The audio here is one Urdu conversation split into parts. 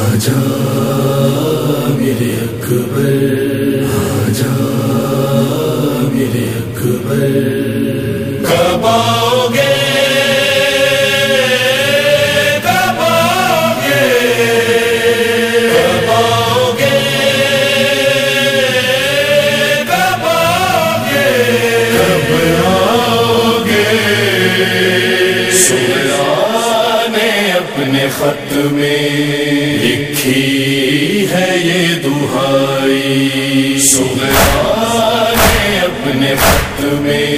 آجا میرے اکبر، آجا میرے اکبر، کب آؤ گے کب آؤ گے کب آؤ گے کب آؤ گے کب آؤ گے، سہرا نے اپنے خط میں لکھی ہے یہ دہائی، سہرا نے اپنے خط میں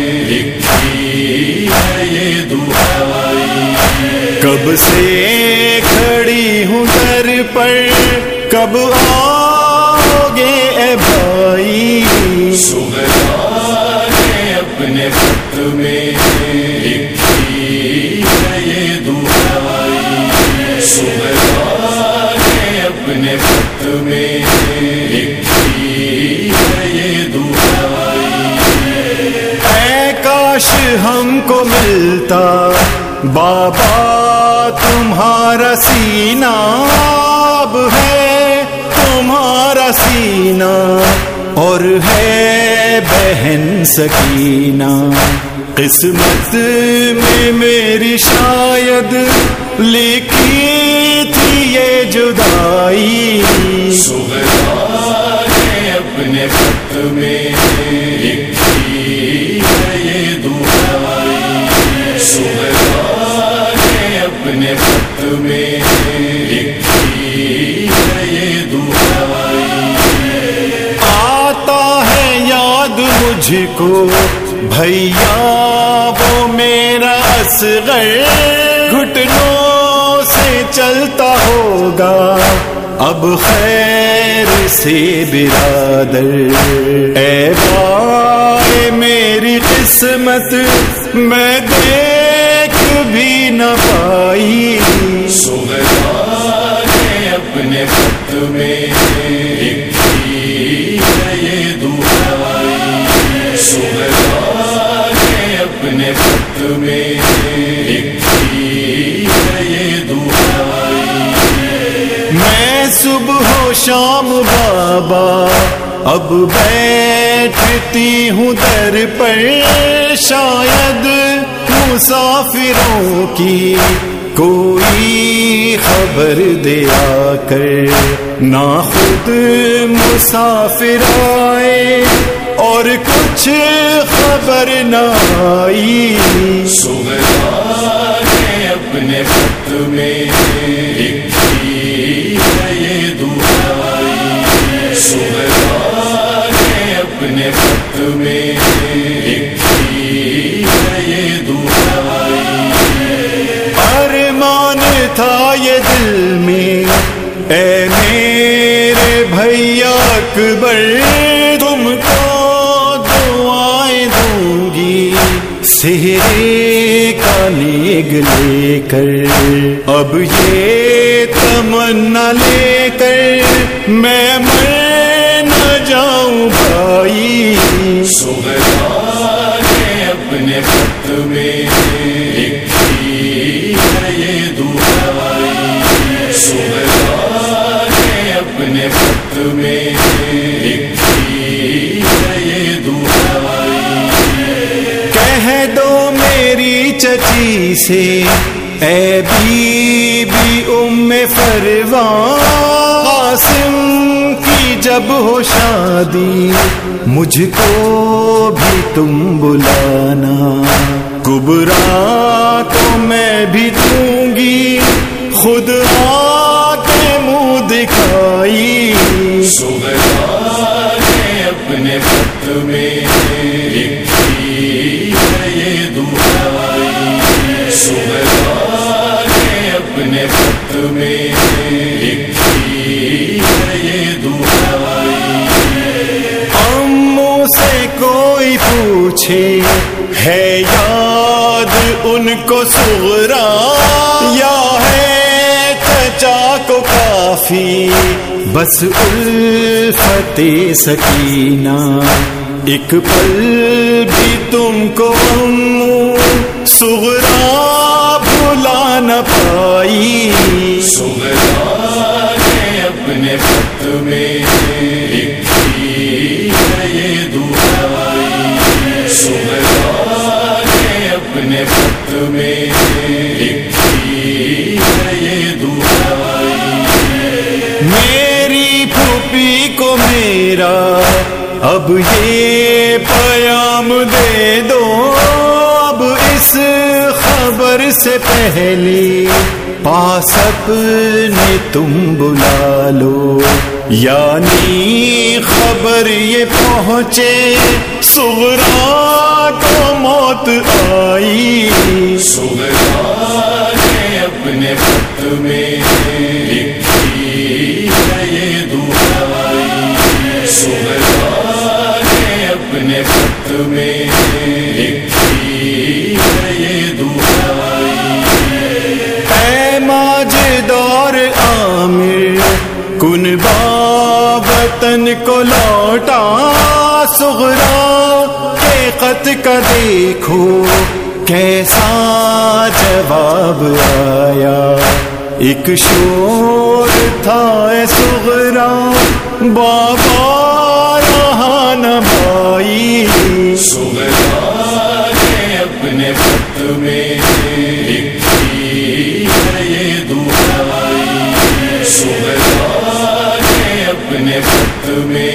لکھی ہے یہ دہائی، کب سے کھڑی ہوں در پر کب آؤ گے اے بھائی، سہرا نے اپنے خط میں لکھی ہے یہ دہائی، سہرا نے اپنے خط میں لکھی ہے یہ دہائی، اے کاش ہم کو ملتا بابا تمہارا سینہ، اب ہے تمہارا سینہ اور ہے بہن سکینہ، قسمت میں میری شاید لکھی تھی یہ جدائی، سہرا نے اپنے خط میں لکھی ہے یہ دہائی، سہرا نے اپنے خط میں لکھی ہے یہ دہائی، آتا ہے یاد مجھ کو بھیا وہ میرا اصغر، گھٹنوں سے چلتا ہوگا اب خیر سے برادر، اے بھائی میری قسمت میں دیکھ بھی نہ پائی، سہرا نے اپنے خط میں لکھی ہے یہ دہائی، سہرا نے اپنے خط میں لکھی ہے یہ دہائی، میں صبح و شام بابا اب بیٹھتی ہوں در پر، شاید مسافروں کی کوئی خبر دے آ کر، نہ خود مسافر آئے اور کچھ خبر نہ آئی، سہرا نے اپنے خط میں لکھی ہے یہ دہائی، سہرا نے اپنے خط میں لکھی ہے یہ دہائی، ارمان تھا یہ دل میں اے میرے بھیا اکبر، تم کو دعائیں دوں گی سہرے کا نیگ لے کر، اب یہ تمنا لے کر میں مر نہ جاؤں بھائی، سہرا نے اپنے خط میں لکھی ہے یہ دہائی، سہرا نے اپنے خط میں لکھی ہے یہ دہائی، کہہ دو میری چچی سے اے بی بی ام فروان، قاسم کی جب ہو شادی مجھ کو بھی تم بلانا، کبرا کو میں بھی دوں گی خود آ کے منہ دکھائی، سہرا نے اپنے خط میں لکھی ہے یہ دہائی، سہرا نے اپنے خط میں لکھی ہے یہ دہائی، اموں سے کوئی پوچھے ہے یاد ان کو صغرا، یا ہے چچا کو کافی بس الفت سکینہ، ایک پل بھی تم کو صغرا بھلا نہ پائی، صغرا اپنے خط میں لکھی ہے یہ دعائی، صغرا نے اپنے خط میں لکھی ہے یہ دعائی۔ میری پھوپھی کو میرا اب یہ پیام دے دو، اب اس خبر سے پہلی پاس اپنے تم بلا لو، یعنی خبر یہ پہنچے صغرا کو موت آئی۔ صغرا نے اپنے خط میں لکھی ہے یہ دعائی، صغرا نے اپنے خط میں لکھی ہے یہ دعائی۔ اے ماجدار عامر کنبا وطن کو لوٹا، صغرا کے خط کا دیکھو کیسا جواب آیا۔ ایک شور تھا اے صغرا بابا رہا نہ بھائی، صغرا نے اپنے خط میں لکھی ہے یہ دعائی، صغرا نے اپنے خط میں